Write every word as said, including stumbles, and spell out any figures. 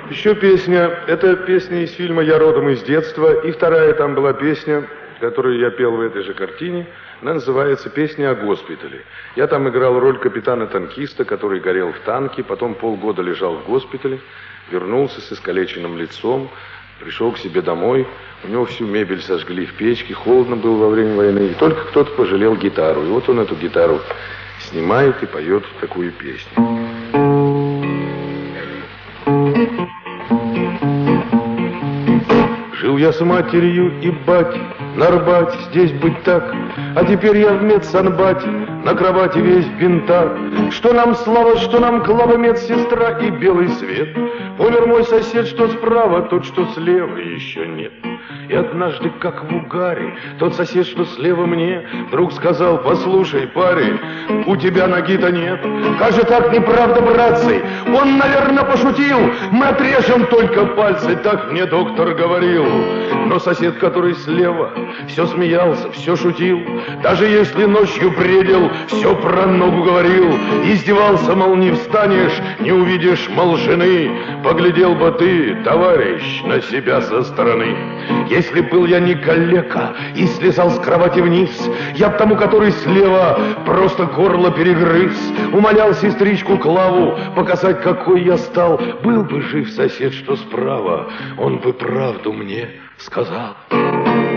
Еще песня, это песня из фильма «Я родом из детства», и вторая там была песня, которую я пел в этой же картине, она называется «Песня о госпитале». Я там играл роль капитана-танкиста, который горел в танке, потом полгода лежал в госпитале, вернулся с искалеченным лицом, пришел к себе домой, у него всю мебель сожгли в печке, холодно было во время войны, и только кто-то пожалел гитару, и вот он эту гитару снимает и поет такую песню. Жил я с матерью и батей на Арбате, здесь быть так, а теперь я в медсанбате, на кровати весь в бинтах. Что нам слава, что нам клава, медсестра и белый свет. Помер мой сосед, что справа, тот, что слева, еще нет. И однажды, как в угаре, тот сосед, что слева мне, вдруг сказал: послушай, парень, у тебя ноги-то нет. Как же так, неправда, братцы? Он, наверное, пошутил, мы отрежем только пальцы, так мне доктор говорил. Но сосед, который слева, все смеялся, все шутил, даже если ночью бредил, все про ногу говорил. Издевался, мол, не встанешь, не увидишь, мол, жены. Поглядел бы ты, товарищ, на себя со стороны. Если был я не калека и слезал с кровати вниз, я б тому, который слева, просто горло перегрыз. Умолял сестричку Клаву показать, какой я стал. Был бы жив сосед, что справа, он бы правду мне сказал.